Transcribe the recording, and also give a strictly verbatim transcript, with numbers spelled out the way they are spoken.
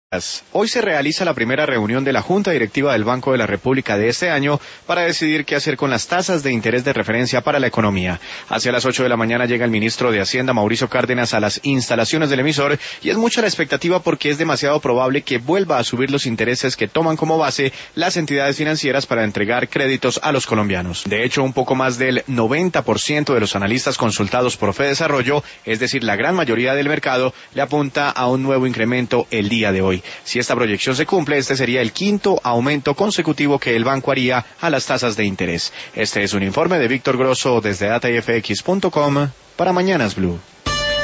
Hoy se realiza la primera reunión de la Junta Directiva del Banco de la República de este año para decidir qué hacer con las tasas de interés de referencia para la economía. Hacia las ocho de la mañana llega el ministro de Hacienda, Mauricio Cárdenas, a las instalaciones del emisor y es mucha la expectativa porque es demasiado probable que vuelva a subir los intereses que toman como base las entidades financieras para entregar créditos a los colombianos. De hecho, un poco más del noventa por ciento de los analistas consultados por Fedesarrollo, es decir, la gran mayoría del mercado, le apunta a un nuevo incremento el día de hoy. Si esta proyección se cumple, este sería el quinto aumento consecutivo que el banco haría a las tasas de interés. Este es un informe de Víctor Grosso desde data f x punto com para Mañanas Blue.